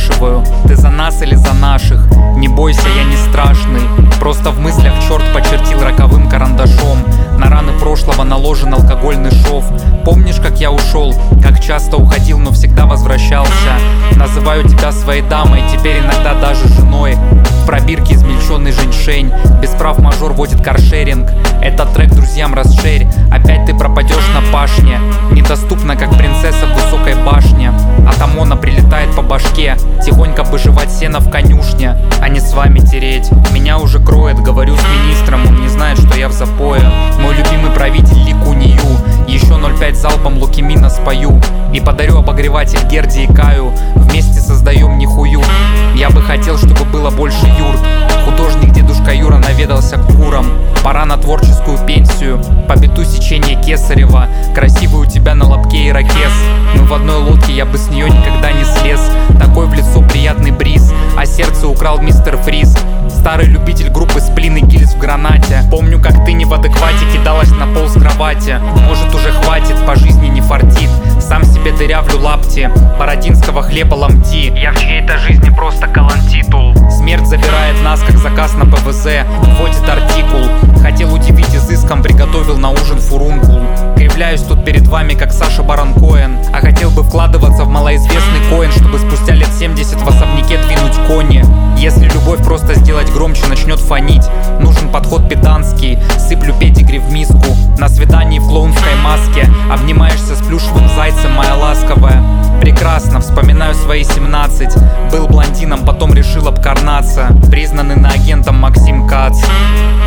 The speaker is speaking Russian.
спрашиваю: ты за нас или за наших? Не бойся, я не страшный. Просто в мыслях черт почертил роковым карандашом. На раны прошлого наложен алкогольный шов. Помнишь, как я ушел? Как часто уходил, но всегда возвращался. Называю тебя своей дамой, теперь иногда даже женой. В пробирке измельченный женьшень. Без прав мажор водит каршеринг. Этот трек друзьям расширь. Опять ты пропадешь на пашне. Недоступна, как принцесса в высокой башне. От ОМОНа прилетает по башке. Тихонько бы жевать сено в конюшне, а не с вами тереть. Меня уже кроет, говорю с министром. Он не знает, что я в запое. Мой любимый правитель Ли Кунь Ю. Еще 0,5 залпом Лукимина спою. И подарю обогреватель Герди и Каю. Вместе создаем нихую. Я бы хотел, чтобы было больше юрт. Художник дедушка Юра наведался к курам. Пора на творческую пенсию. По биту сечения Кесарева. Красивый у тебя на лобке ирокез. Мы в одной лодке, я бы с нее никогда не слез. Такой в лицо приятный бриз. А сердце украл мистер Фриз. Старый любитель группы Сплин и Гильз в гранате. Помню, как ты не в адеквате кидалась на пол с кровати. Может, уже хватит, по жизни не фартит. Сам себе дырявлю лапти. Бородинского хлеба ломти. Я в чьей-то жизни просто колонтитул. Смерть забирает нас, как заказ на ПВЗ. Вводит артикул. Хотел удивить изыском, приготовил на ужин фурункул. Кривляюсь тут перед вами, как Саша Барон Коэн. А хотел бы вкладываться в малоизвестный коин, чтобы спустя лет 70 в особняке двинуть кони. Если любовь просто сделать громче, начнет фонить. Нужен подход педанский. Сыплю педигри в миску. На свидании в клоунской маске. Обнимаешься с плюшевым зайцем, моя ласковая. Прекрасно, вспоминаю свои 17. Был блондином, потом решил обкарнаться. Признанный на агентом Максим Кац.